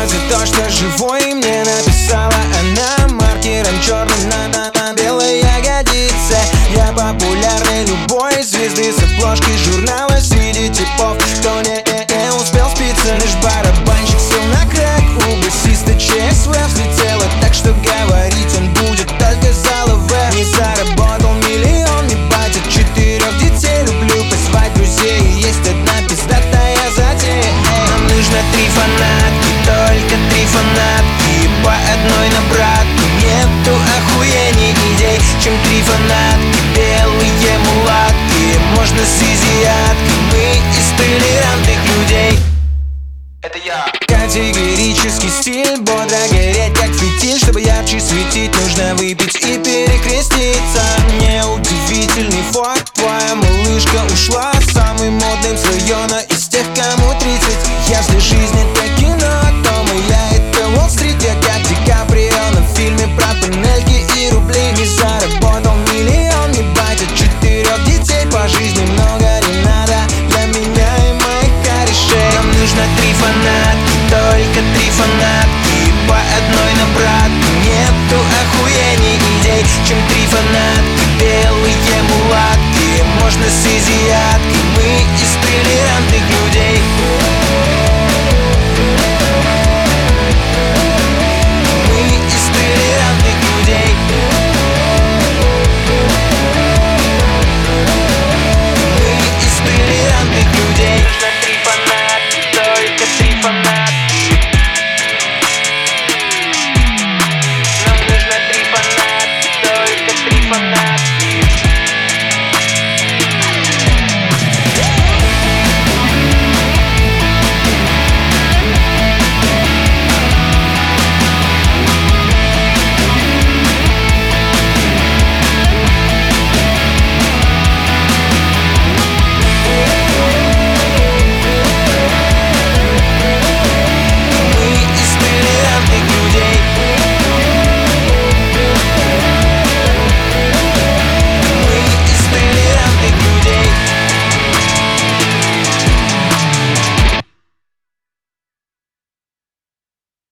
за то, что живой. Мне написала она маркером черным на белой ягодице: я популярный любой звезды с обложки журнала. Среди типов, кто не успел спиться. Наш барабанщик сел на крэк, у басиста ЧСВ взлетело так, что говорить он будет только за ЛВ. Не заработал миллион, не батит 4 детей. Люблю позвать друзей, есть одна пиздатая затея. Нам нужно 3 фанатки, только 3 фанатки, по одной на братку. Нету охуенней идей, чем 3 фанатки, белые мулатки. Можно с изъяткой, мы из толерантных людей. Это я. Категорический стиль, бодро гореть как фитиль. Чтобы ярче светить, нужно выпить и перекреститься. Неудивительный факт, твоя малышка ушла самым модным с района, из тех, кому 30. Если жизнь это кино, то моя это Уолл-стрит. Я как Ди Каприо на фильме про панельки и рубли. Не заработал миллион, не батит 4 детей. По жизни много не надо для меня и моих корешей. Нам нужно 3 фанатки, только 3 фанатки, по одной на братку. Нету охуеней идей, чем 3 фанатки, белые мулатки. Можно с изъяткой, мы из толерантных людей.